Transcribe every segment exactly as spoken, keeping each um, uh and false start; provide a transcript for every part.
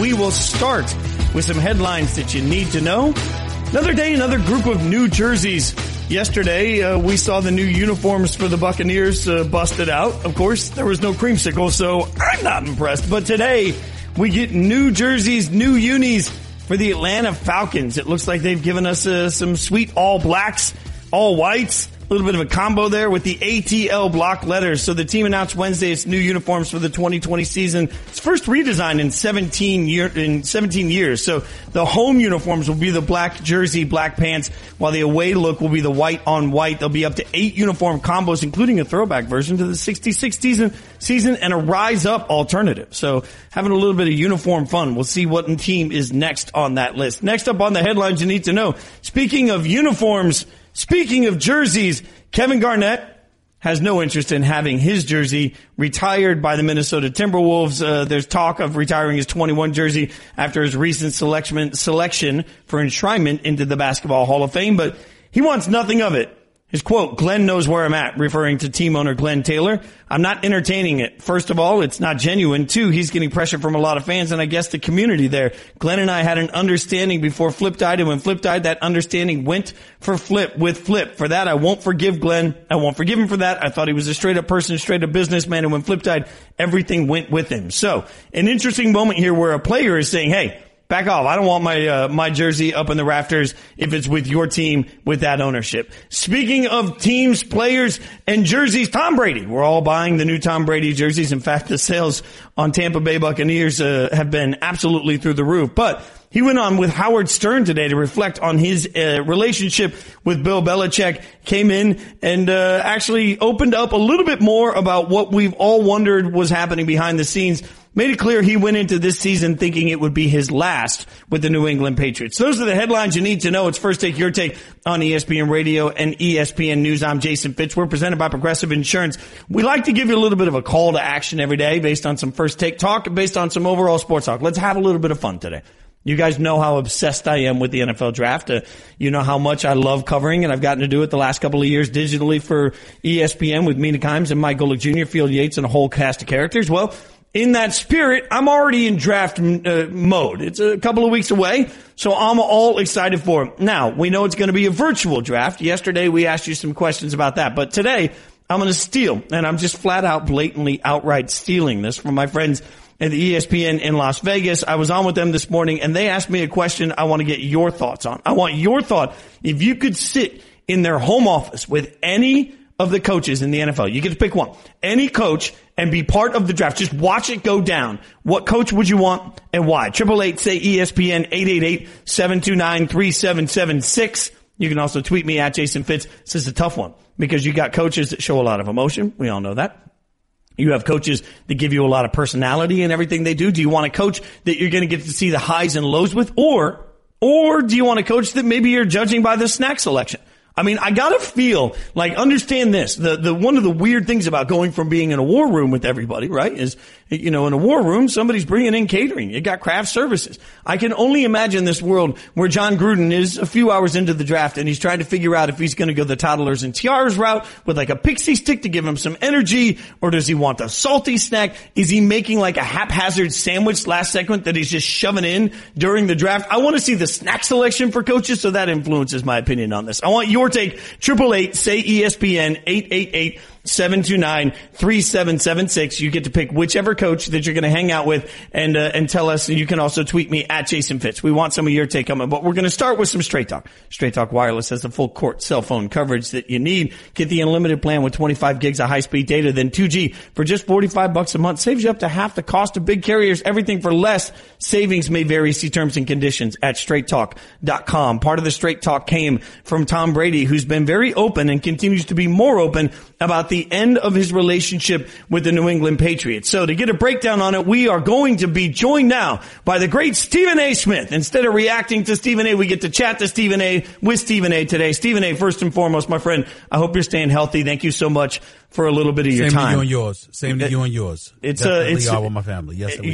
We will start with some headlines that you need to know. Another day, another group of new jerseys. Yesterday, uh, we saw the new uniforms for the Buccaneers uh, busted out. Of course, there was no creamsicle, so I'm not impressed. But today, we get new jerseys, new unis for the Atlanta Falcons. It looks like they've given us uh, some sweet all blacks, all whites. A little bit of a combo there with the A T L block letters. So the team announced Wednesday its new uniforms for the twenty twenty season. It's first redesign in seventeen year, in seventeen years. So the home uniforms will be the black jersey, black pants, while the away look will be the white on white. There'll be up to eight uniform combos, including a throwback version to the sixty-six season, season and a rise up alternative. So having a little bit of uniform fun. We'll see what team is next on that list. Next up on the headlines you need to know. Speaking of uniforms, speaking of jerseys, Kevin Garnett has no interest in having his jersey retired by the Minnesota Timberwolves. Uh, there's talk of retiring his twenty-one jersey after his recent selection, selection for enshrinement into the Basketball Hall of Fame, but he wants nothing of it. His quote, "Glenn knows where I'm at," referring to team owner Glenn Taylor. "I'm not entertaining it. First of all, it's not genuine. Two, he's getting pressure from a lot of fans and I guess the community there. Glenn and I had an understanding before Flip died, and when Flip died, that understanding went for Flip with Flip. For that, I won't forgive Glenn. I won't forgive him for that. I thought he was a straight up person, straight up businessman, and when Flip died, everything went with him." So, an interesting moment here where a player is saying, hey, back off. I don't want my uh, my jersey up in the rafters if it's with your team with that ownership. Speaking of teams, players, and jerseys, Tom Brady. We're all buying the new Tom Brady jerseys. In fact, the sales on Tampa Bay Buccaneers uh, have been absolutely through the roof. But he went on with Howard Stern today to reflect on his uh, relationship with Bill Belichick, came in and uh, actually opened up a little bit more about what we've all wondered was happening behind the scenes. Made it clear he went into this season thinking it would be his last with the New England Patriots. Those are the headlines you need to know. It's First Take, Your Take on E S P N Radio and E S P N News. I'm Jason Fitz. We're presented by Progressive Insurance. We like to give you a little bit of a call to action every day based on some First Take talk, based on some overall sports talk. Let's have a little bit of fun today. You guys know how obsessed I am with the N F L draft. Uh, you know how much I love covering, and I've gotten to do it the last couple of years digitally for E S P N with Mina Kimes and Mike Golick Junior, Field Yates, and a whole cast of characters. Well, in that spirit, I'm already in draft uh, mode. It's a couple of weeks away, so I'm all excited for it. Now, we know it's going to be a virtual draft. Yesterday, we asked you some questions about that, but today, I'm going to steal, and I'm just flat out, blatantly, outright stealing this from my friends at the E S P N in Las Vegas. I was on with them this morning, and they asked me a question I want to get your thoughts on. I want your thought. If you could sit in their home office with any of the coaches in the N F L, you get to pick one, any coach, and be part of the draft, just watch it go down, what coach would you want and why? Triple eight say E S P N, eight eight eight, seven two nine, three seven seven six. You can also tweet me at Jason Fitz. This is a tough one because you got coaches that show a lot of emotion. We all know that. You have coaches that give you a lot of personality in everything they do. Do you want a coach that you're going to get to see the highs and lows with? Or, or do you want a coach that maybe you're judging by the snack selection? I mean, I gotta feel like, understand this, the, the, one of the weird things about going from being in a war room with everybody, right, is, you know, in a war room, somebody's bringing in catering. You got craft services. I can only imagine this world where John Gruden is a few hours into the draft and he's trying to figure out if he's gonna go the toddlers and tiaras route with like a pixie stick to give him some energy, or does he want a salty snack? Is he making like a haphazard sandwich last second that he's just shoving in during the draft? I want to see the snack selection for coaches, so that influences my opinion on this. I want your take. Triple eight say E S P N, eight eight eight, seven two nine, three seven seven six. You get to pick whichever coach that you're going to hang out with and uh, and tell us. And you can also tweet me at Jason Fitz. We want some of your take on it, but we're going to start with some Straight Talk. Straight Talk Wireless has the full court cell phone coverage that you need. Get the unlimited plan with twenty-five gigs of high-speed data, then two G for just forty-five bucks a month. Saves you up to half the cost of big carriers. Everything for less. Savings may vary. See terms and conditions at straight talk dot com. Part of the Straight Talk came from Tom Brady, who's been very open and continues to be more open about the end of his relationship with the New England Patriots. So to get a breakdown on it, we are going to be joined now by the great Stephen A. Smith. Instead of reacting to Stephen A., we get to chat to Stephen A. with Stephen A. today. Stephen A., first and foremost, my friend, I hope you're staying healthy. Thank you so much for a little bit of your Same time. Same to you and yours. Same to you and yours. It's Definitely uh, it's are with my family. Yes, we are.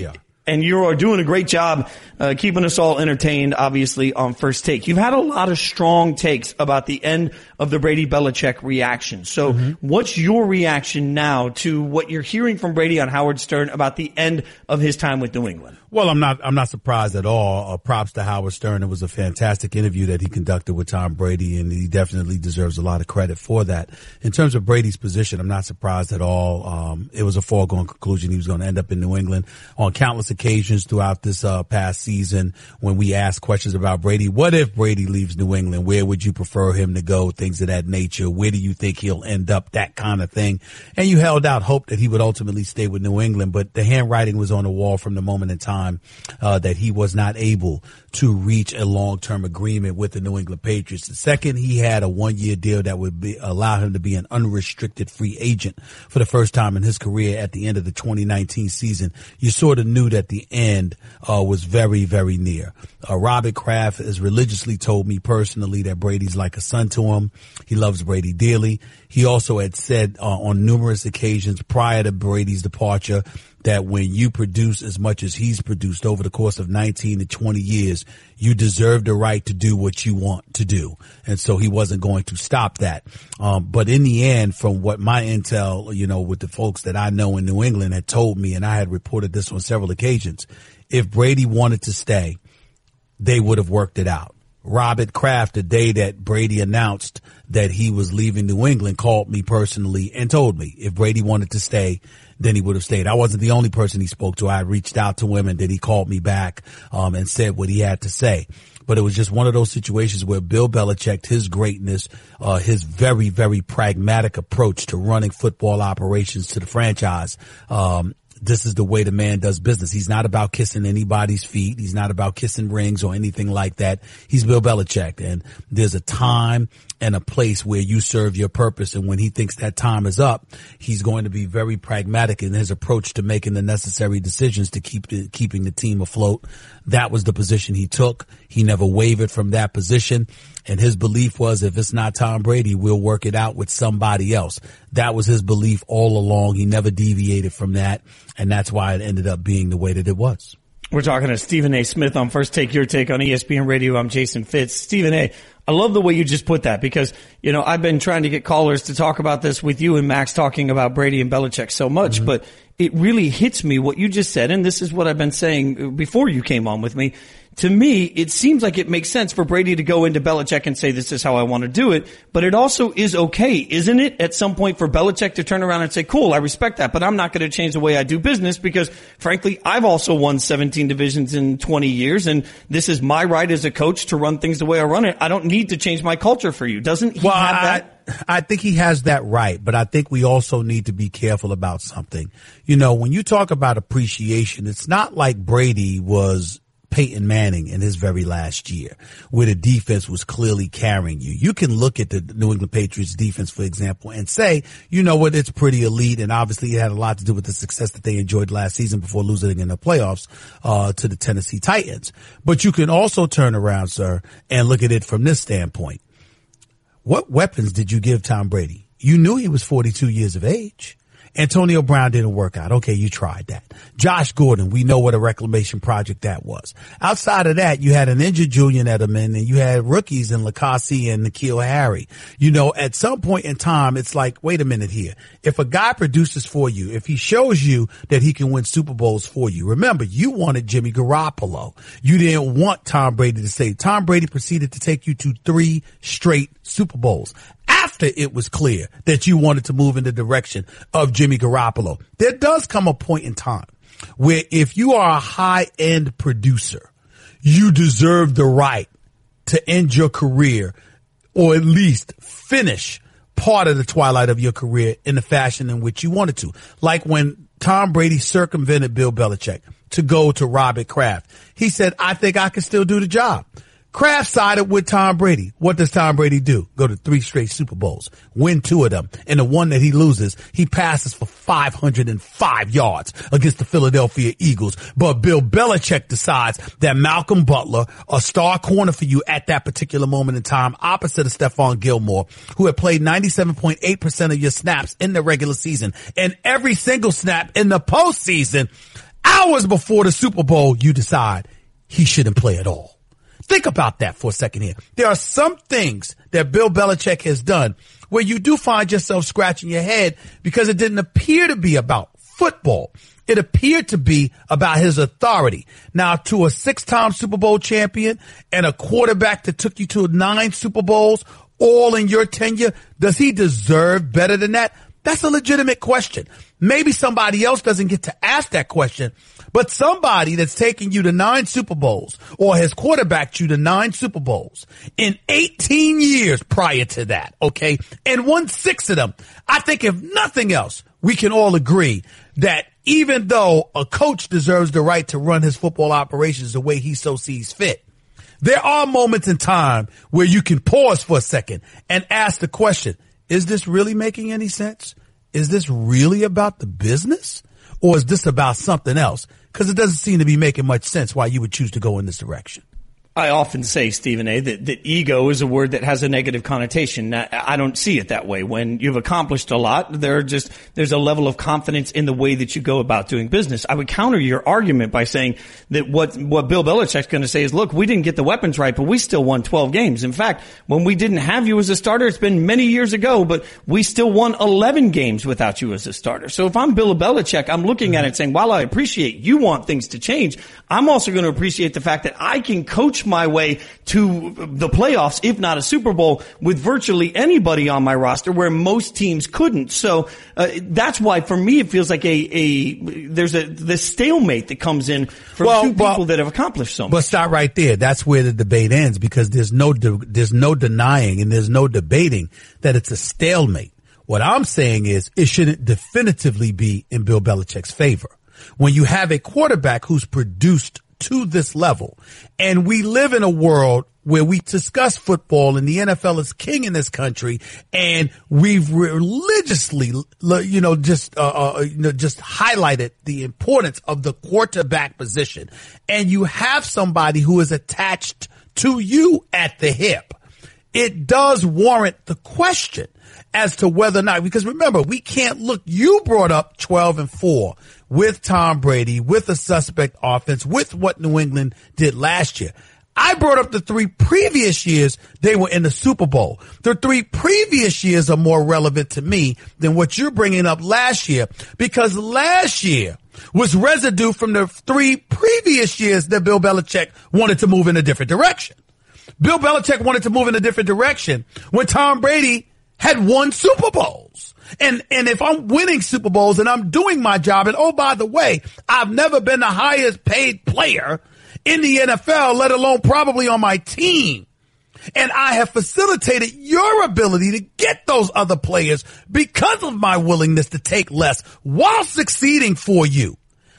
and you are doing a great job uh, keeping us all entertained, obviously, on First Take. You've had a lot of strong takes about the end of the Brady Belichick reaction. So mm-hmm. what's your reaction now to what you're hearing from Brady on Howard Stern about the end of his time with New England? Well, I'm not, I'm not surprised at all. Uh, props to Howard Stern. It was a fantastic interview that he conducted with Tom Brady, and he definitely deserves a lot of credit for that. In terms of Brady's position, I'm not surprised at all. Um, it was a foregone conclusion he was going to end up in New England. On countless occasions throughout this, uh, past season, when we asked questions about Brady, what if Brady leaves New England? Where would you prefer him to go? Things of that nature. Where do you think he'll end up? That kind of thing. And you held out hope that he would ultimately stay with New England, but the handwriting was on the wall from the moment in time Uh, that he was not able to reach a long-term agreement with the New England Patriots. The second he had a one-year deal that would be, allow him to be an unrestricted free agent for the first time in his career at the end of the twenty nineteen season, you sort of knew that the end uh, was very, very near. Uh, Robert Kraft has religiously told me personally that Brady's like a son to him. He loves Brady dearly. He also had said uh, on numerous occasions prior to Brady's departure that when you produce as much as he's produced over the course of nineteen to twenty years, you deserve the right to do what you want to do. And so he wasn't going to stop that. Um, but in the end, from what my intel, you know, with the folks that I know in New England had told me, and I had reported this on several occasions, if Brady wanted to stay, they would have worked it out. Robert Kraft, the day that Brady announced that he was leaving New England, called me personally and told me if Brady wanted to stay, then he would have stayed. I wasn't the only person he spoke to. I had reached out to him, and then he called me back um and said what he had to say. But it was just one of those situations where Bill Belichick, his greatness, uh his very, very pragmatic approach to running football operations to the franchise, um this is the way the man does business. He's not about kissing anybody's feet. He's not about kissing rings or anything like that. He's Bill Belichick, and there's a time and a place where you serve your purpose. And when he thinks that time is up, he's going to be very pragmatic in his approach to making the necessary decisions to keep the, keeping the team afloat. That was the position he took. He never wavered from that position. And his belief was, if it's not Tom Brady, we'll work it out with somebody else. That was his belief all along. He never deviated from that. And that's why it ended up being the way that it was. We're talking to Stephen A. Smith on First Take, Your Take on E S P N Radio. I'm Jason Fitz. Stephen A., I love the way you just put that because, you know, I've been trying to get callers to talk about this with you and Max talking about Brady and Belichick so much, mm-hmm. but it really hits me what you just said, and this is what I've been saying before you came on with me. To me, it seems like it makes sense for Brady to go into Belichick and say, this is how I want to do it. But it also is okay, isn't it, at some point for Belichick to turn around and say, cool, I respect that, but I'm not going to change the way I do business because, frankly, I've also won seventeen divisions in twenty years, and this is my right as a coach to run things the way I run it. I don't need to change my culture for you. Doesn't he well, have I, that? I think he has that right, but I think we also need to be careful about something. You know, when you talk about appreciation, it's not like Brady was Peyton Manning in his very last year, where the defense was clearly carrying you. You can look at the New England Patriots defense, for example, and say, you know what, it's pretty elite, and obviously it had a lot to do with the success that they enjoyed last season before losing in the playoffs uh to the Tennessee Titans. But you can also turn around, sir, and look at it from this standpoint. What weapons did you give Tom Brady? You knew he was forty-two years of age. Antonio Brown didn't work out. Okay, you tried that. Josh Gordon, we know what a reclamation project that was. Outside of that, you had an injured Julian Edelman, and you had rookies in Lacoste and N'Keal Harry. You know, at some point in time, it's like, wait a minute here. If a guy produces for you, if he shows you that he can win Super Bowls for you, remember, you wanted Jimmy Garoppolo. You didn't want Tom Brady to say. Tom Brady proceeded to take you to three straight Super Bowls after it was clear that you wanted to move in the direction of Jimmy Garoppolo. There does come a point in time where if you are a high-end producer, you deserve the right to end your career or at least finish part of the twilight of your career in the fashion in which you wanted to. Like when Tom Brady circumvented Bill Belichick to go to Robert Kraft. He said, I think I can still do the job. Kraft sided with Tom Brady. What does Tom Brady do? Go to three straight Super Bowls, win two of them. And the one that he loses, he passes for five hundred five yards against the Philadelphia Eagles. But Bill Belichick decides that Malcolm Butler, a star corner for you at that particular moment in time, opposite of Stephon Gilmore, who had played ninety-seven point eight percent of your snaps in the regular season and every single snap in the postseason, Hours before the Super Bowl, you decide he shouldn't play at all. Think about that for a second here. There are some things that Bill Belichick has done where you do find yourself scratching your head because it didn't appear to be about football. It appeared to be about his authority. Now, to a six-time Super Bowl champion and a quarterback that took you to nine Super Bowls, all in your tenure, does he deserve better than that? That's a legitimate question. Maybe somebody else doesn't get to ask that question, but somebody that's taken you to nine Super Bowls or has quarterbacked you to nine Super Bowls in eighteen years prior to that, okay, and won six of them. I think if nothing else, we can all agree that even though a coach deserves the right to run his football operations the way he so sees fit, there are moments in time where you can pause for a second and ask the question, is this really making any sense? Is this really about the business? Or is this about something else? Because it doesn't seem to be making much sense why you would choose to go in this direction. I often say, Stephen A., that, that ego is a word that has a negative connotation. I don't see it that way. When you've accomplished a lot, there are just, there's a level of confidence in the way that you go about doing business. I would counter your argument by saying that what, what Bill Belichick's going to say is, look, we didn't get the weapons right, but we still won twelve games. In fact, when we didn't have you as a starter, it's been many years ago, but we still won eleven games without you as a starter. So if I'm Bill Belichick, I'm looking at it saying, while I appreciate you want things to change, I'm also going to appreciate the fact that I can coach my way to the playoffs, if not a Super Bowl, with virtually anybody on my roster where most teams couldn't. So uh, that's why, for me, it feels like a, a there's a the stalemate that comes in from well, two people well, that have accomplished so much. But stop right there. That's where the debate ends, because there's no de- there's no denying and there's no debating that it's a stalemate. What I'm saying is it shouldn't definitively be in Bill Belichick's favor. When you have a quarterback who's produced to this level, and we live in a world where we discuss football and the N F L is king in this country, and we've religiously, you know, just, uh, uh, you know, just highlighted the importance of the quarterback position. And you have somebody who is attached to you at the hip. It does warrant the question as to whether or not, because remember, we can't look, you brought up twelve and four with Tom Brady, with a suspect offense, with what New England did last year. I brought up the three previous years they were in the Super Bowl. The three previous years are more relevant to me than what you're bringing up last year, because last year was residue from the three previous years that Bill Belichick wanted to move in a different direction. Bill Belichick wanted to move in a different direction when Tom Brady had won Super Bowls. And, and if I'm winning Super Bowls and I'm doing my job, and oh, by the way, I've never been the highest paid player in the N F L, let alone probably on my team. And I have facilitated your ability to get those other players because of my willingness to take less while succeeding for you.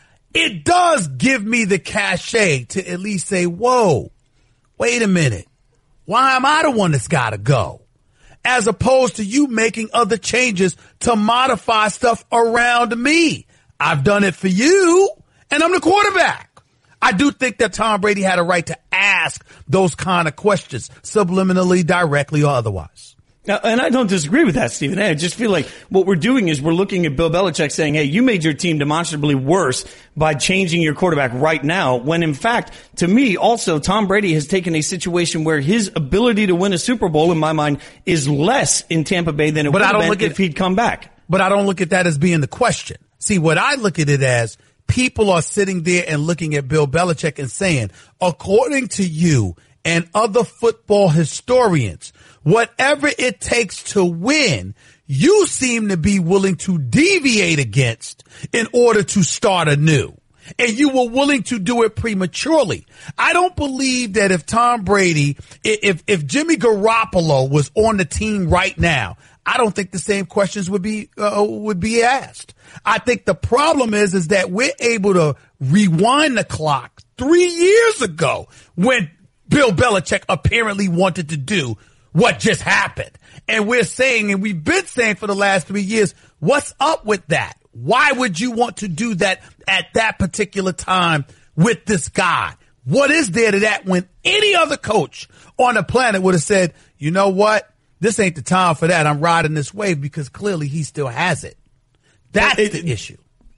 It does give me the cachet to at least say, whoa, wait a minute. Why am I the one that's got to go? As opposed to you making other changes to modify stuff around me. I've done it for you, and I'm the quarterback. I do think that Tom Brady had a right to ask those kind of questions, subliminally, directly, or otherwise. Now, and I don't disagree with that, Stephen. I just feel like what we're doing is we're looking at Bill Belichick saying, hey, you made your team demonstrably worse by changing your quarterback right now, when in fact, to me, also, Tom Brady has taken a situation where his ability to win a Super Bowl, in my mind, is less in Tampa Bay than it would have been if he'd come back. But I don't look at that as being the question. See, what I look at it as, people are sitting there and looking at Bill Belichick and saying, according to you and other football historians, whatever it takes to win, you seem to be willing to deviate against in order to start anew. And you were willing to do it prematurely. I don't believe that if Tom Brady, if, if Jimmy Garoppolo was on the team right now, I don't think the same questions would be, uh, would be asked. I think the problem is, is that we're able to rewind the clock three years ago when Bill Belichick apparently wanted to do what just happened. And we're saying, and we've been saying for the last three years, what's up with that? Why would you want to do that at that particular time with this guy? What is there to that when any other coach on the planet would have said, you know what? This ain't the time for that. I'm riding this wave, because clearly he still has it. That's it, the issue.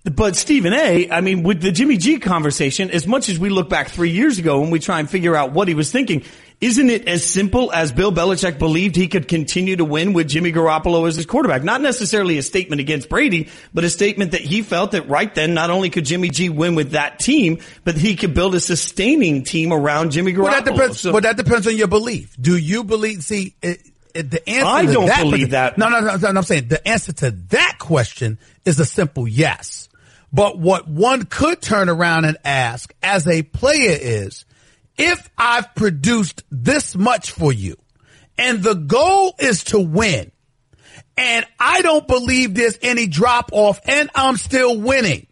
But Stephen A., I mean, with the Jimmy G conversation, as much as we look back three years ago and we try and figure out what he was thinking, isn't it as simple as Bill Belichick believed he could continue to win with Jimmy Garoppolo as his quarterback? Not necessarily a statement against Brady, but a statement that he felt that right then, not only could Jimmy G win with that team, but he could build a sustaining team around Jimmy Garoppolo. Well, that depends, so, well, that depends on your belief. Do you believe, see, it, it, the answer I to don't that, believe that. No, no, no, no, I'm saying the answer to that question is a simple yes. But what one could turn around and ask as a player is, if I've produced this much for you and the goal is to win and I don't believe there's any drop off and I'm still winning,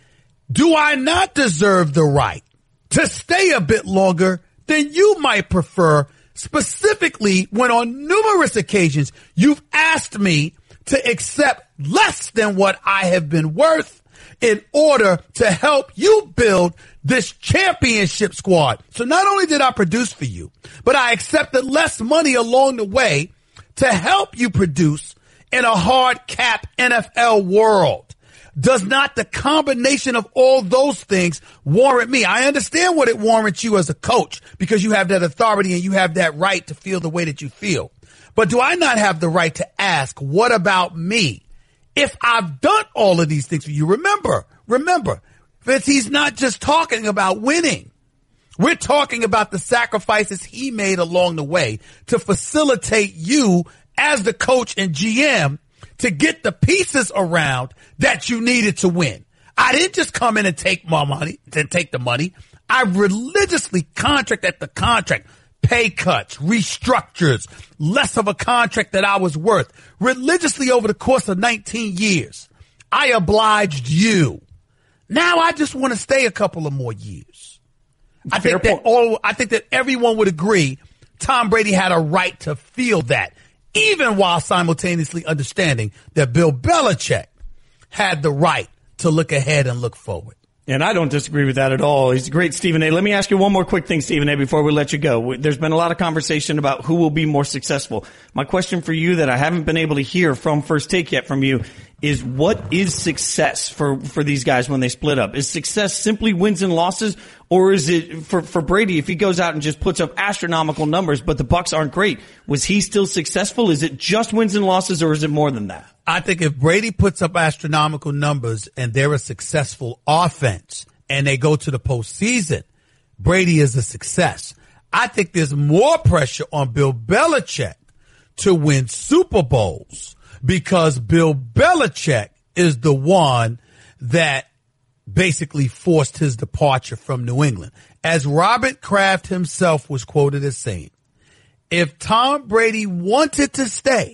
do I not deserve the right to stay a bit longer than you might prefer, specifically when on numerous occasions you've asked me to accept less than what I have been worth in order to help you build this championship squad? So not only did I produce for you, but I accepted less money along the way to help you produce in a hard cap N F L world. Does not the combination of all those things warrant me? I understand what it warrants you as a coach because you have that authority and you have that right to feel the way that you feel. But do I not have the right to ask, what about me? If I've done all of these things for you, remember, remember, Vince, he's not just talking about winning. We're talking about the sacrifices he made along the way to facilitate you as the coach and G M to get the pieces around that you needed to win. I didn't just come in and take my money, and take the money. I religiously contract the contract. Pay cuts, restructures, less of a contract that I was worth. Religiously over the course of nineteen years, I obliged you. Now I just want to stay a couple of more years. I think that all, I think that everyone would agree Tom Brady had a right to feel that, even while simultaneously understanding that Bill Belichick had the right to look ahead and look forward. And I don't disagree with that at all. He's great, Stephen A. Let me ask you one more quick thing, Stephen A., before we let you go. There's been a lot of conversation about who will be more successful. My question for you that I haven't been able to hear from First Take yet from you is, what is success for, for these guys when they split up? Is success simply wins and losses, or is it for, for Brady, if he goes out and just puts up astronomical numbers, but the Bucs aren't great, was he still successful? Is it just wins and losses, or is it more than that? I think if Brady puts up astronomical numbers and they're a successful offense and they go to the postseason, Brady is a success. I think there's more pressure on Bill Belichick to win Super Bowls because Bill Belichick is the one that basically forced his departure from New England. As Robert Kraft himself was quoted as saying, if Tom Brady wanted to stay,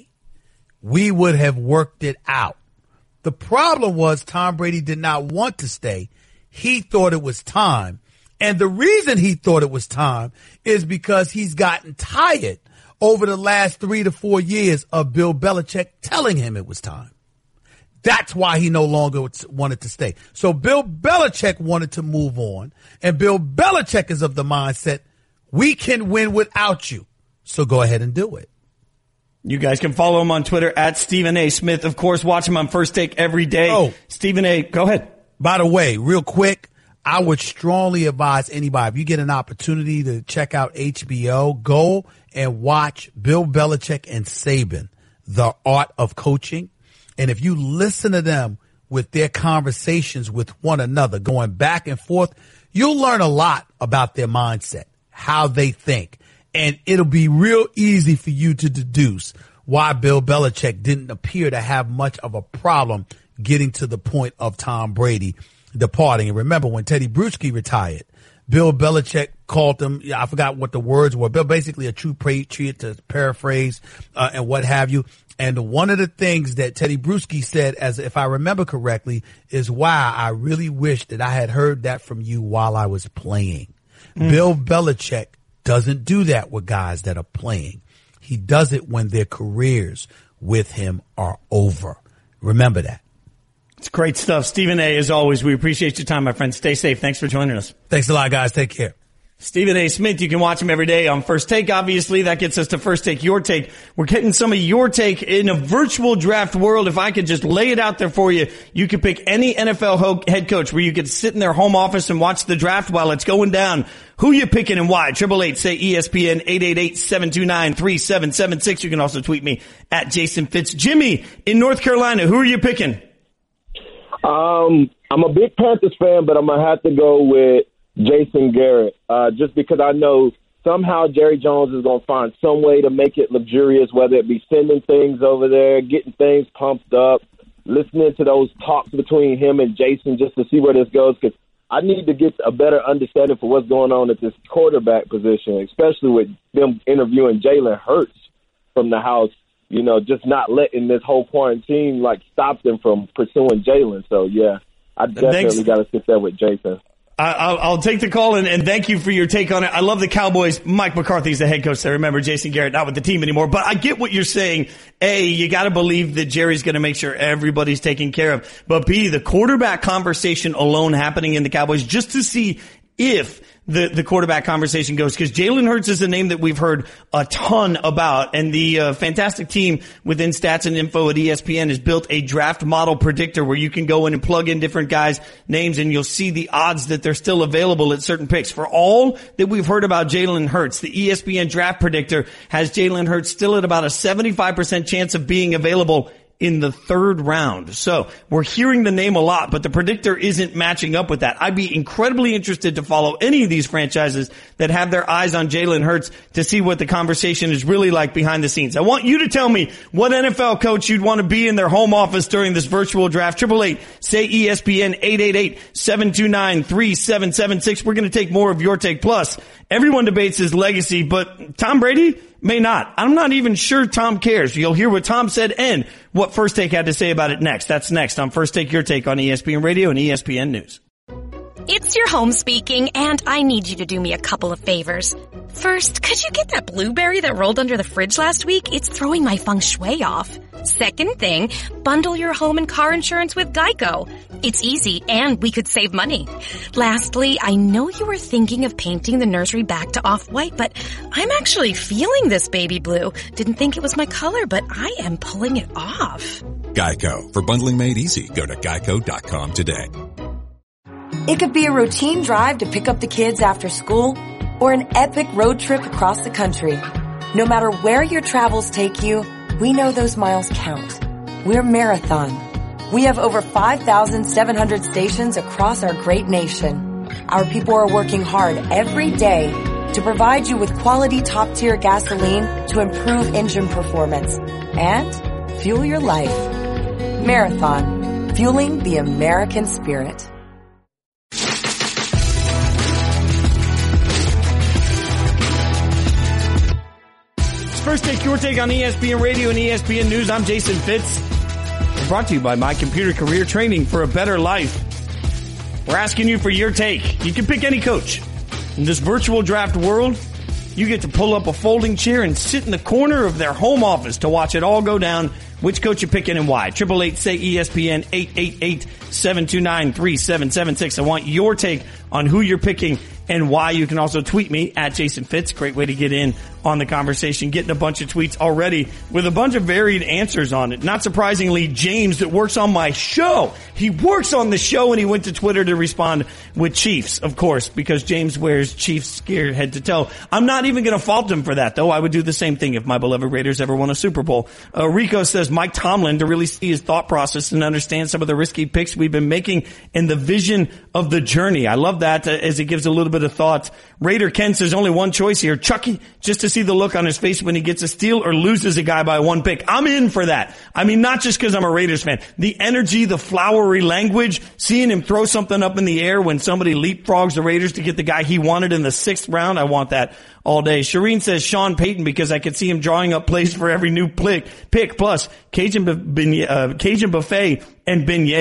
we would have worked it out. The problem was Tom Brady did not want to stay. He thought it was time. And the reason he thought it was time is because he's gotten tired over the last three to four years of Bill Belichick telling him it was time. That's why he no longer wanted to stay. So Bill Belichick wanted to move on. And Bill Belichick is of the mindset, we can win without you. So go ahead and do it. You guys can follow him on Twitter at Stephen A. Smith. Of course, watch him on First Take every day. Oh, Stephen A., go ahead. By the way, real quick, I would strongly advise anybody, if you get an opportunity to check out H B O, go and watch Bill Belichick and Saban, The Art of Coaching. And if you listen to them with their conversations with one another, going back and forth, you'll learn a lot about their mindset, how they think. And it'll be real easy for you to deduce why Bill Belichick didn't appear to have much of a problem getting to the point of Tom Brady departing. And remember, when Teddy Bruschi retired, Bill Belichick called him, I forgot what the words were, but basically a true patriot, to paraphrase, uh, and what have you. And one of the things that Teddy Bruschi said, as if I remember correctly, is, wow, I really wish that I had heard that from you while I was playing. Mm. Bill Belichick doesn't do that with guys that are playing. He does it when their careers with him are over. Remember that. It's great stuff. Stephen A., as always, we appreciate your time, my friend. Stay safe. Thanks for joining us. Thanks a lot, guys. Take care. Stephen A. Smith, you can watch him every day on First Take. Obviously, that gets us to First Take, Your Take. We're getting some of your take in a virtual draft world. If I could just lay it out there for you, you could pick any N F L ho- head coach where you could sit in their home office and watch the draft while it's going down. Who you picking and why? Triple eight say E S P N, eight eight eight, seven two nine, three seven seven six. You can also tweet me at Jason Fitz. Jimmy in North Carolina, who are you picking? Um, I'm a big Panthers fan, but I'm going to have to go with Jason Garrett, uh, just because I know somehow Jerry Jones is going to find some way to make it luxurious, whether it be sending things over there, getting things pumped up, listening to those talks between him and Jason just to see where this goes, because I need to get a better understanding for what's going on at this quarterback position, especially with them interviewing Jalen Hurts from the house, you know, just not letting this whole quarantine, like, stop them from pursuing Jalen. So, yeah, I definitely got to sit there with Jason. I'll, I'll take the call, and, and thank you for your take on it. I love the Cowboys. Mike McCarthy's the head coach there. Remember, Jason Garrett not with the team anymore. But I get what you're saying. A, you got to believe that Jerry's going to make sure everybody's taken care of. But B, the quarterback conversation alone happening in the Cowboys just to see if the, the quarterback conversation goes, because Jalen Hurts is a name that we've heard a ton about, and the uh, fantastic team within Stats and Info at E S P N has built a draft model predictor where you can go in and plug in different guys' names and you'll see the odds that they're still available at certain picks. For all that we've heard about Jalen Hurts, the E S P N draft predictor has Jalen Hurts still at about a seventy-five percent chance of being available in the third round. So we're hearing the name a lot, but the predictor isn't matching up with that. I'd be incredibly interested to follow any of these franchises that have their eyes on Jalen Hurts to see what the conversation is really like behind the scenes. I want you to tell me what N F L coach you'd want to be in their home office during this virtual draft. Triple eight, say E S P N, eight eight eight, seven two nine, three seven seven six. We're going to take more of your take. Plus, everyone debates his legacy, but Tom Brady may not. I'm not even sure Tom cares. You'll hear what Tom said and what First Take had to say about it next. That's next on First Take, Your Take on E S P N Radio and E S P N News. It's your home speaking, and I need you to do me a couple of favors. First, could you get that blueberry that rolled under the fridge last week? It's throwing my feng shui off. Second thing, bundle your home and car insurance with Geico. It's easy, and we could save money. Lastly, I know you were thinking of painting the nursery back to off-white, but I'm actually feeling this baby blue. Didn't think it was my color, but I am pulling it off. Geico. For bundling made easy, go to geico dot com today. It could be a routine drive to pick up the kids after school or an epic road trip across the country. No matter where your travels take you, we know those miles count. We're Marathon. We have over five thousand seven hundred stations across our great nation. Our people are working hard every day to provide you with quality top-tier gasoline to improve engine performance and fuel your life. Marathon, fueling the American spirit. First Take, Your Take on E S P N Radio and E S P N News. I'm Jason Fitz. We're brought to you by My Computer Career Training for a Better Life. We're asking you for your take. You can pick any coach. In this virtual draft world, you get to pull up a folding chair and sit in the corner of their home office to watch it all go down. Which coach you picking and why? Triple eight say E S P N, eight eight eight, seven two nine, three seven seven six. I want your take on who you're picking and why. You can also tweet me at Jason Fitz. Great way to get in on the conversation. Getting a bunch of tweets already with a bunch of varied answers on it. Not surprisingly, James, that works on my show. He works on the show, and he went to Twitter to respond with Chiefs, of course, because James wears Chiefs gear head to toe. I'm not even going to fault him for that, though. I would do the same thing if my beloved Raiders ever won a Super Bowl. Uh, Rico says Mike Tomlin to really see his thought process and understand some of the risky picks we've been making and the vision of the journey. I love that uh, as it gives a little bit of thought. Raider Ken says only one choice here. Chucky, just to see the look on his face when he gets a steal or loses a guy by one pick. I'm in for that. I mean, not just because I'm a Raiders fan. The energy, the flowery language, seeing him throw something up in the air when somebody leapfrogs the Raiders to get the guy he wanted in the sixth round. I want that all day. Shireen says Sean Payton because I could see him drawing up plays for every new pick. Pick plus Cajun, uh, Cajun buffet and beignets.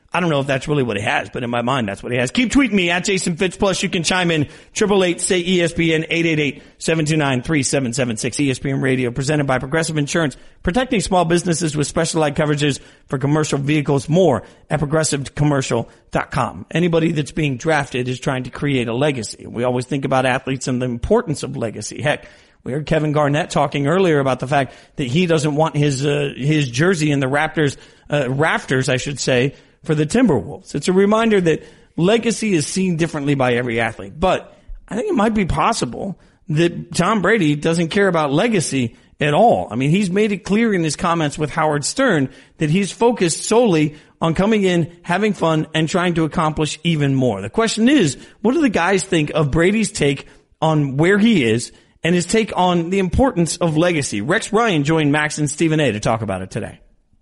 I don't know if that's really what he has, but in my mind, that's what he has. Keep tweeting me at Jason Fitz. Plus, you can chime in triple eight say E S P N eight eight eight seven two nine three seven seven six. E S P N Radio presented by Progressive Insurance, protecting small businesses with specialized coverages for commercial vehicles. More at progressive commercial dot com. Anybody that's being drafted is trying to create a legacy. We always think about athletes and the importance of legacy. Heck, we heard Kevin Garnett talking earlier about the fact that he doesn't want his uh, his jersey in the Raptors uh, rafters, I should say, for the Timberwolves. It's a reminder that legacy is seen differently by every athlete. But I think it might be possible that Tom Brady doesn't care about legacy at all. I mean, he's made it clear in his comments with Howard Stern that he's focused solely on coming in, having fun, and trying to accomplish even more. The question is, what do the guys think of Brady's take on where he is and his take on the importance of legacy? Rex Ryan joined Max and Stephen A. to talk about it today.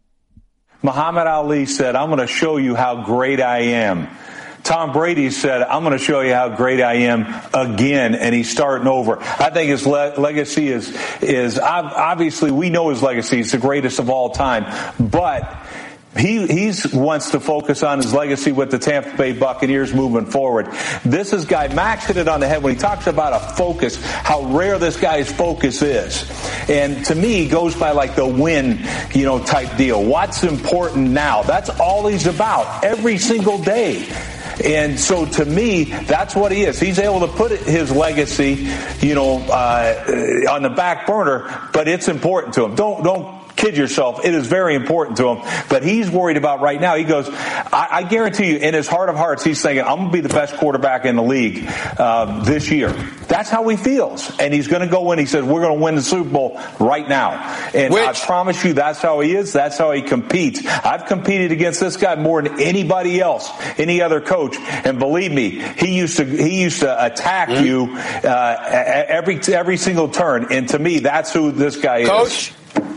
Muhammad Ali said, I'm going to show you how great I am. Tom Brady said, I'm going to show you how great I am again, and he's starting over. I think his le- legacy is, is obviously, we know his legacy is the greatest of all time, but He he's wants to focus on his legacy with the Tampa Bay Buccaneers moving forward. This is guy, Max hit it on the head when he talks about a focus, how rare this guy's focus is. And to me, he goes by like the win, you know, type deal. What's important now? That's all he's about every single day. And so to me, that's what he is. He's able to put his legacy, you know, uh, on the back burner, but it's important to him. Don't, don't, kid yourself. It is very important to him. But he's worried about right now. He goes, I, I guarantee you, in his heart of hearts, he's thinking, I'm going to be the best quarterback in the league uh, this year. That's how he feels. And he's going to go in. He said, we're going to win the Super Bowl right now. And Which, I promise you, that's how he is. That's how he competes. I've competed against this guy more than anybody else, any other coach. And believe me, he used to he used to attack mm-hmm. you uh, every every single turn. And to me, that's who this guy Coach? is.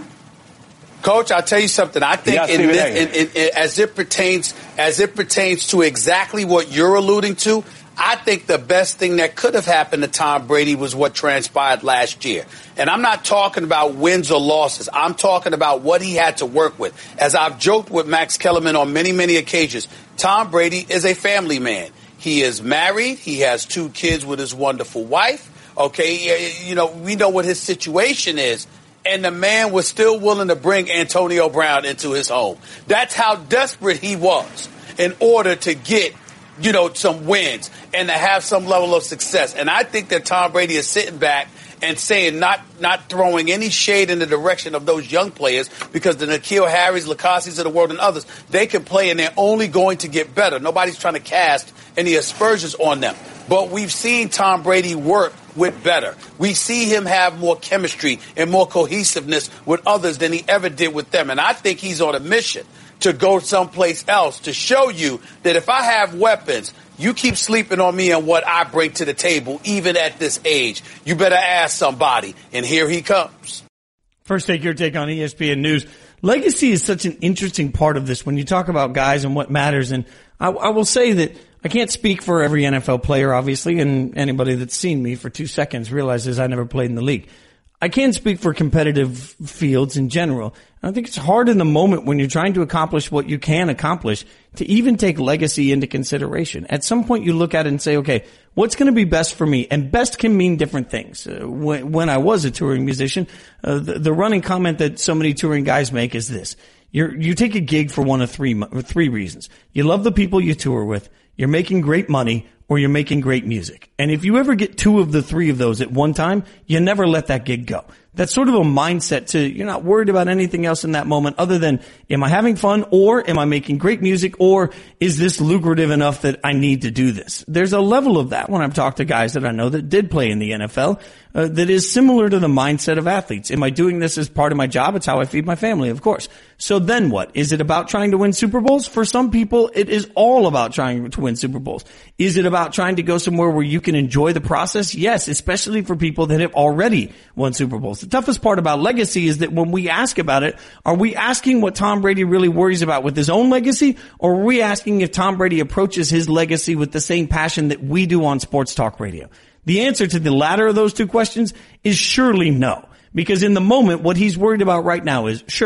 Coach, I'll tell you something. I think yeah, in this, in, in, in, as it pertains, as it pertains to exactly what you're alluding to, I think the best thing that could have happened to Tom Brady was what transpired last year. And I'm not talking about wins or losses. I'm talking about what he had to work with. As I've joked with Max Kellerman on many, many occasions, Tom Brady is a family man. He is married. He has two kids with his wonderful wife. Okay, you know, we know what his situation is. And the man was still willing to bring Antonio Brown into his home. That's how desperate he was in order to get, you know, some wins and to have some level of success. And I think that Tom Brady is sitting back and saying, not not throwing any shade in the direction of those young players, because the N'Keal Harrys, Lacassi's of the world and others, they can play and they're only going to get better. Nobody's trying to cast any aspersions on them. But we've seen Tom Brady work with better. We see him have more chemistry and more cohesiveness with others than he ever did with them. And I think he's on a mission to go someplace else to show you that if I have weapons, you keep sleeping on me and what I bring to the table, even at this age. You better ask somebody. And here he comes. First take, your take on E S P N News. Legacy is such an interesting part of this when you talk about guys and what matters. And I, I will say that I can't speak for every N F L player, obviously, and anybody that's seen me for two seconds realizes I never played in the league. I can speak for competitive fields in general. I think it's hard in the moment when you're trying to accomplish what you can accomplish to even take legacy into consideration. At some point you look at it and say, okay, what's going to be best for me? And best can mean different things. Uh, when, when I was a touring musician, uh, the, the running comment that so many touring guys make is this. You're, you take a gig for one of three, three reasons. You love the people you tour with, you're making great money, or you're making great music. And if you ever get two of the three of those at one time, you never let that gig go. That's sort of a mindset to, you're not worried about anything else in that moment other than, am I having fun, or am I making great music, or is this lucrative enough that I need to do this? There's a level of that when I've talked to guys that I know that did play in the N F L, uh, that is similar to the mindset of athletes. Am I doing this as part of my job? It's how I feed my family, of course. So then what? Is it about trying to win Super Bowls? For some people, it is all about trying to win Super Bowls. Is it about trying to go somewhere where you can enjoy the process? Yes, especially for people that have already won Super Bowls. The toughest part about legacy is that when we ask about it, are we asking what Tom Brady really worries about with his own legacy, or are we asking if Tom Brady approaches his legacy with the same passion that we do on sports talk radio? The answer to the latter of those two questions is surely no. Because in the moment, what he's worried about right now is, sure,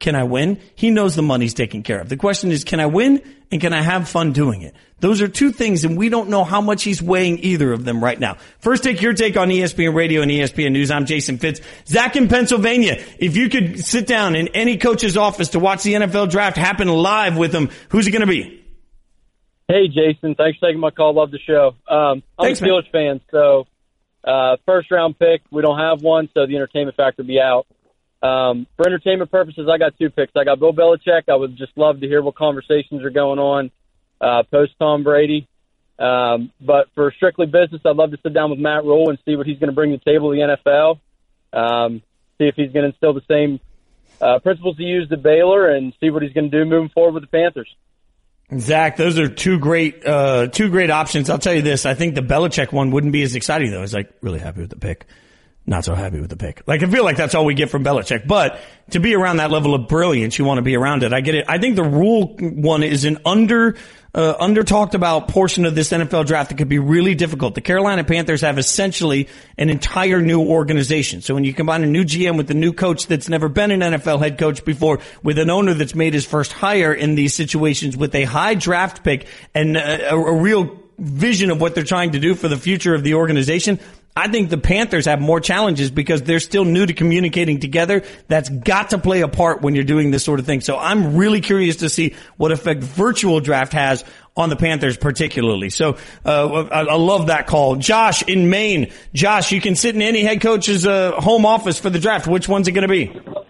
can I win? He knows the money's taken care of. The question is, can I win and can I have fun doing it? Those are two things, and we don't know how much he's weighing either of them right now. First Take, your take on E S P N Radio and E S P N News. I'm Jason Fitz. Zach in Pennsylvania, if you could sit down in any coach's office to watch the N F L draft happen live with him, who's it going to be? Hey, Jason. Thanks for taking my call. Love the show. Um, I'm Thanks, a Steelers fan, so uh, first-round pick, we don't have one, so the entertainment factor will be out. Um, for entertainment purposes, I got two picks. I got Bill Belichick. I would just love to hear what conversations are going on uh, post Tom Brady. Um, but for strictly business, I'd love to sit down with Matt Rule and see what he's going to bring to the table to the N F L. Um, see if he's going to instill the same uh, principles he used at Baylor, and see what he's going to do moving forward with the Panthers. Zach, those are two great, uh, two great options. I'll tell you this. I think the Belichick one wouldn't be as exciting though. I was like really happy with the pick. Not so happy with the pick. Like, I feel like that's all we get from Belichick. But to be around that level of brilliance, you want to be around it. I get it. I think the Rule one is an under, uh, under talked about portion of this N F L draft that could be really difficult. The Carolina Panthers have essentially an entire new organization. So when you combine a new G M with a new coach that's never been an N F L head coach before, with an owner that's made his first hire in these situations, with a high draft pick and a, a real vision of what they're trying to do for the future of the organization, I think the Panthers have more challenges because they're still new to communicating together. That's got to play a part when you're doing this sort of thing. So I'm really curious to see what effect virtual draft has on the Panthers particularly. So uh I, I love that call. Josh in Maine. Josh, you can sit in any head coach's uh, home office for the draft. Which one's it going to be?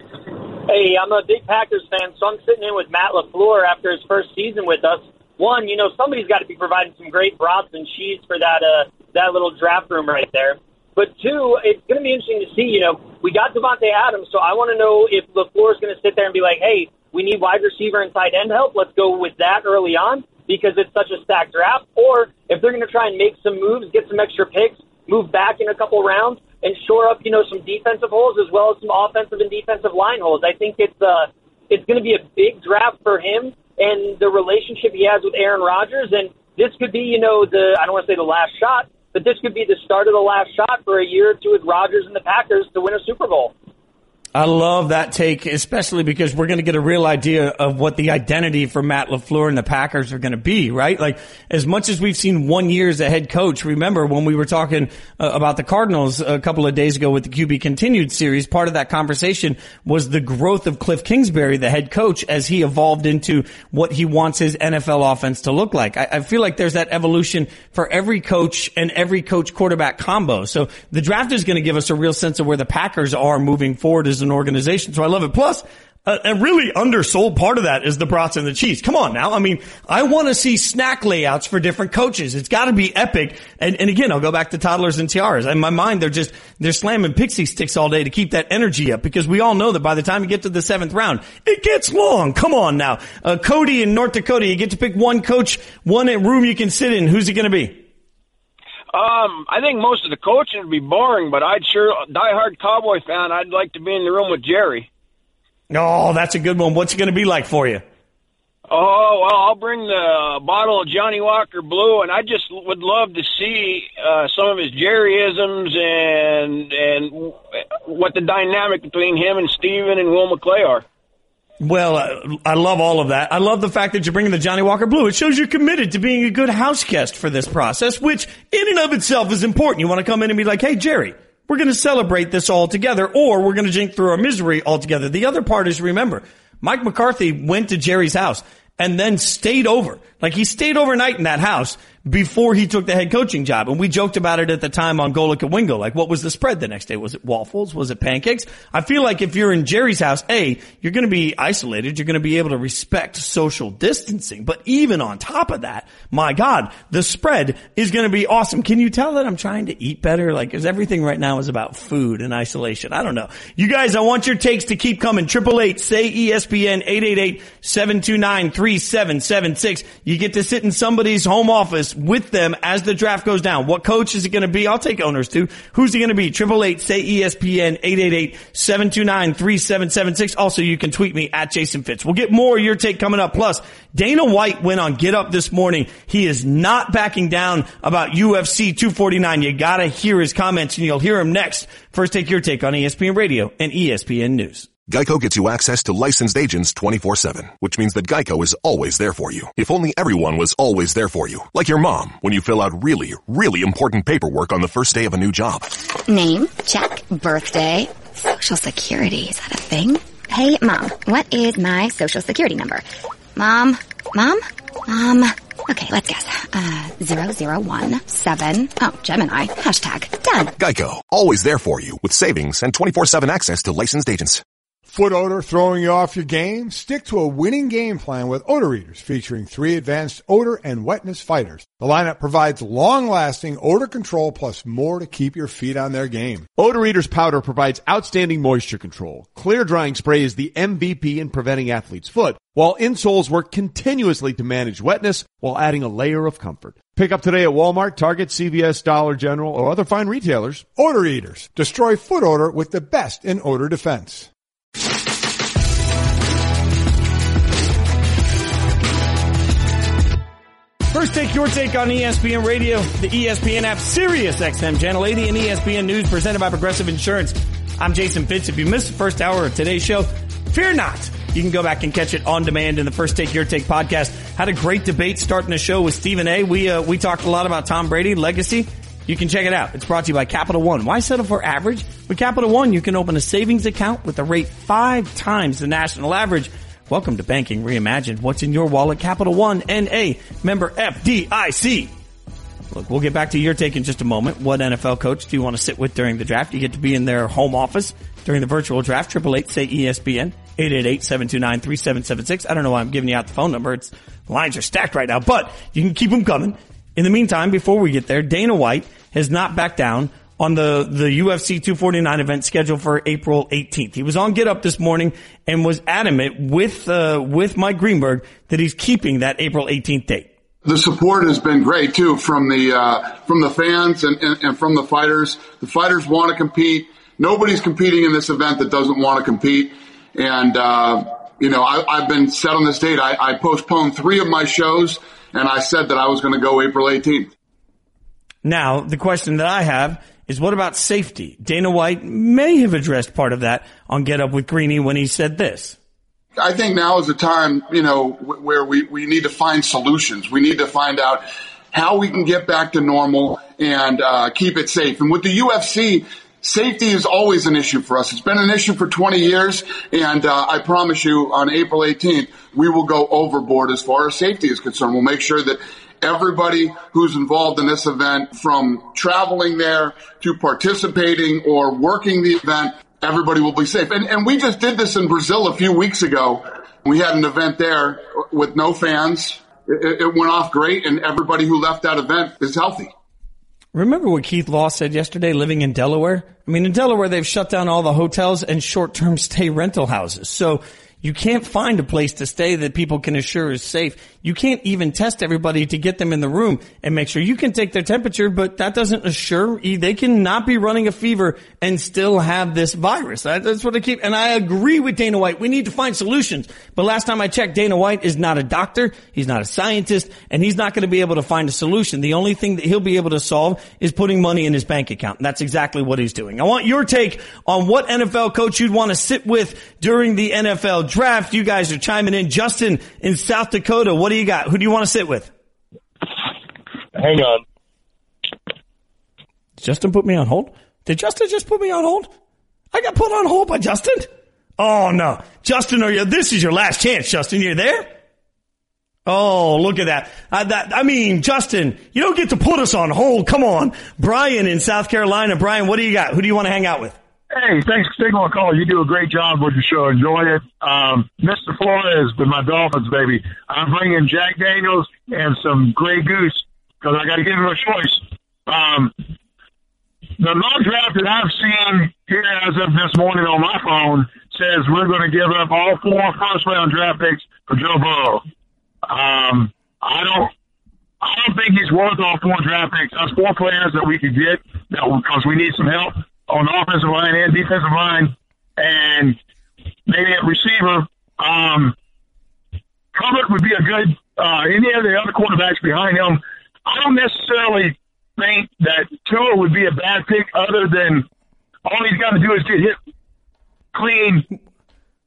Hey, I'm a big Packers fan, so I'm sitting in with Matt LaFleur after his first season with us. One, you know, somebody's got to be providing some great brats and cheese for that uh, that little draft room right there. But two, it's going to be interesting to see, you know, we got Devontae Adams, so I want to know if LaFleur's going to sit there and be like, hey, we need wide receiver and tight end help. Let's go with that early on because it's such a stacked draft. Or if they're going to try and make some moves, get some extra picks, move back in a couple rounds, and shore up, you know, some defensive holes as well as some offensive and defensive line holes. I think it's uh, it's going to be a big draft for him and the relationship he has with Aaron Rodgers. And this could be, you know, the I don't want to say the last shot, but this could be the start of the last shot for a year or two with Rodgers and the Packers to win a Super Bowl. I love that take, especially because we're going to get a real idea of what the identity for Matt LaFleur and the Packers are going to be, right? Like, as much as we've seen one year as a head coach, remember when we were talking uh, about the Cardinals a couple of days ago with the Q B Continued series, part of that conversation was the growth of Cliff Kingsbury, the head coach, as he evolved into what he wants his N F L offense to look like. I, I feel like there's that evolution for every coach and every coach quarterback combo. So the draft is going to give us a real sense of where the Packers are moving forward as an organization. So I love it. Plus, a, a really undersold part of that is the brats and the cheese. Come on now. I mean, I want to see snack layouts for different coaches. It's got to be epic. And, and again, I'll go back to toddlers and tiaras. In my mind, they're just, they're slamming pixie sticks all day to keep that energy up because we all know that by the time you get to the seventh round, it gets long. Come on now. Uh, Cody in North Dakota, you get to pick one coach, one room you can sit in. Who's it going to be? Um, I think most of the coaching would be boring, but I'd sure, diehard Cowboy fan, I'd like to be in the room with Jerry. Oh, that's a good one. What's it going to be like for you? Oh, well, I'll bring the bottle of Johnny Walker Blue, and I just would love to see uh, some of his Jerryisms and and what the dynamic between him and Steven and Will McClay are. Well, uh, I love all of that. I love the fact that you're bringing the Johnny Walker Blue. It shows you're committed to being a good house guest for this process, which in and of itself is important. You want to come in and be like, hey, Jerry, we're going to celebrate this all together, or we're going to drink through our misery all together. The other part is, remember, Mike McCarthy went to Jerry's house and then stayed over. Like, he stayed overnight in that house before he took the head coaching job. And we joked about it at the time on Go Look at Wingo. Like, what was the spread the next day? Was it waffles? Was it pancakes? I feel like if you're in Jerry's house, A, you're going to be isolated. You're going to be able to respect social distancing. But even on top of that, my God, the spread is going to be awesome. Can you tell that I'm trying to eat better? Like, because everything right now is about food and isolation. I don't know. You guys, I want your takes to keep coming. Triple eight, say E S P N, eight eight eight, seven two nine, three seven seven six. You get to sit in somebody's home office with them as the draft goes down. What coach is it going to be? I'll take owners too. Who's it going to be? Triple eight, say E S P N, eight eight eight, seven two nine, three seven seven six. Also, you can tweet me at Jason Fitz. We'll get more of your take coming up. Plus, Dana White went on Get Up this morning. He is not backing down about U F C two forty-nine. You got to hear his comments, and you'll hear him next. First, take your take on E S P N Radio and E S P N News. Geico gets you access to licensed agents twenty-four seven, which means that Geico is always there for you. If only everyone was always there for you. Like your mom, when you fill out really, really important paperwork on the first day of a new job. Name, check. Birthday, social security, is that a thing? Hey, Mom, what is my social security number? Mom, Mom, Mom. Okay, let's guess. Uh, zero zero one seven. Oh, Gemini. Hashtag. Done. Geico, always there for you with savings and twenty-four seven access to licensed agents. Foot odor throwing you off your game? Stick to a winning game plan with Odor Eaters, featuring three advanced odor and wetness fighters. The lineup provides long-lasting odor control plus more to keep your feet on their game. Odor Eaters powder provides outstanding moisture control. Clear drying spray is the M V P in preventing athlete's foot, while insoles work continuously to manage wetness while adding a layer of comfort. Pick up today at Walmart, Target, C V S, Dollar General, or other fine retailers. Odor Eaters. Destroy foot odor with the best in odor defense. First, take your take on E S P N Radio, the E S P N app, Sirius X M Channel eighty, and E S P N News presented by Progressive Insurance. I'm Jason Fitz. If you missed the first hour of today's show, fear not. You can go back and catch it on demand in the First Take Your Take podcast. Had a great debate starting the show with Stephen A. We, uh, we talked a lot about Tom Brady, legacy. You can check it out. It's brought to you by Capital One. Why settle for average? With Capital One, you can open a savings account with a rate five times the national average. Welcome to Banking Reimagined. What's in your wallet? Capital One, N A, member F D I C. Look, we'll get back to your take in just a moment. What N F L coach do you want to sit with during the draft? You get to be in their home office during the virtual draft. Triple eight, say E S P N. eight eight eight, seven two nine, three seven seven six. I don't know why I'm giving you out the phone number. It's, the lines are stacked right now, but you can keep them coming. In the meantime, before we get there, Dana White has not backed down on the, the U F C two forty-nine event scheduled for April eighteenth. He was on Get Up this morning and was adamant with, uh, with Mike Greenberg that he's keeping that April eighteenth date. The support has been great too from the, uh, from the fans and, and, and from the fighters. The fighters want to compete. Nobody's competing in this event that doesn't want to compete. And, uh, you know, I, I've been set on this date. I, I postponed three of my shows and I said that I was going to go April eighteenth. Now, the question that I have is, what about safety? Dana White may have addressed part of that on Get Up with Greeny when he said this. I think now is the time, you know, where we, we need to find solutions. We need to find out how we can get back to normal and uh keep it safe. And with the U F C, safety is always an issue for us. It's been an issue for twenty years, and uh I promise you on April eighteenth, we will go overboard as far as safety is concerned. We'll make sure that everybody who's involved in this event, from traveling there to participating or working the event, everybody will be safe. And, and we just did this in Brazil a few weeks ago. We had an event there with no fans. It, it went off great, and everybody who left that event is healthy. Remember what Keith Law said yesterday, living in Delaware? I mean, in Delaware, they've shut down all the hotels and short-term stay rental houses. So you can't find a place to stay that people can assure is safe. You can't even test everybody to get them in the room and make sure you can take their temperature, but that doesn't assure they can not be running a fever and still have this virus. That's what I keep, and I agree with Dana White. We need to find solutions. But last time I checked, Dana White is not a doctor. He's not a scientist, and he's not going to be able to find a solution. The only thing that he'll be able to solve is putting money in his bank account. And that's exactly what he's doing. I want your take on what N F L coach you'd want to sit with during the N F L draft. You guys are chiming in. Justin in South Dakota, what do you got? Who do you want to sit with? Hang on. Justin put me on hold? Did Justin just put me on hold? I got put on hold by Justin? Oh, no. Justin, are you, this is your last chance, Justin. You there? Oh, look at that. I, that. I mean, Justin, you don't get to put us on hold. Come on. Brian in South Carolina. Brian, what do you got? Who do you want to hang out with? Hey, thanks for taking my call. You do a great job with your show. Enjoy it. Um, Mister Flores with my Dolphins, baby. I'm bringing Jack Daniels and some Grey Goose because I got to give him a choice. Um, the mock draft that I've seen here as of this morning on my phone says we're going to give up all four first-round draft picks for Joe Burrow. Um, I don't. I don't think he's worth all four draft picks. That's four players that we could get that because we need some help on the offensive line and defensive line, and maybe at receiver. Um, Hubbard would be a good, uh, any of the other quarterbacks behind him. I don't necessarily think that Tua would be a bad pick other than all he's got to do is get hit clean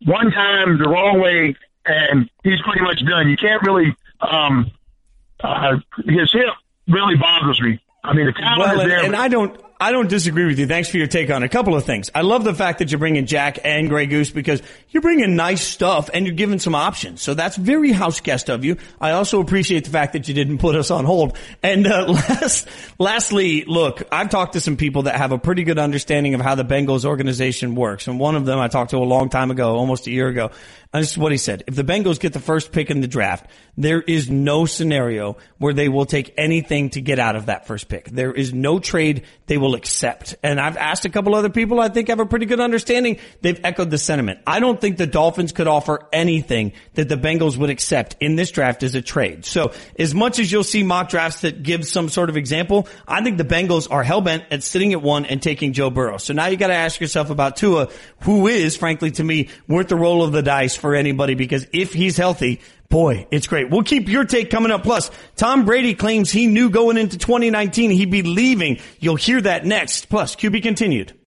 one time the wrong way, and he's pretty much done. You can't really um, uh, his hip really bothers me. I mean, the talent well, is and, there. and I don't, I don't disagree with you. Thanks for your take on a couple of things. I love the fact that you're bringing Jack and Grey Goose because you're bringing nice stuff and you're giving some options. So that's very house guest of you. I also appreciate the fact that you didn't put us on hold. And uh, last, lastly, look, I've talked to some people that have a pretty good understanding of how the Bengals organization works. And one of them I talked to a long time ago, almost a year ago. And this is what he said. If the Bengals get the first pick in the draft, there is no scenario where they will take anything to get out of that first pick. There is no trade they will accept. And I've asked a couple other people I think have a pretty good understanding. They've echoed the sentiment. I don't think the Dolphins could offer anything that the Bengals would accept in this draft as a trade. So as much as you'll see mock drafts that give some sort of example, I think the Bengals are hell-bent at sitting at one and taking Joe Burrow. So now you got to ask yourself about Tua, who is, frankly, to me, worth the roll of the dice for anybody, because if he's healthy, boy, it's great. We'll keep your take coming up. Plus, Tom Brady claims he knew going into twenty nineteen he'd be leaving. You'll hear that next. Plus, Q B continued.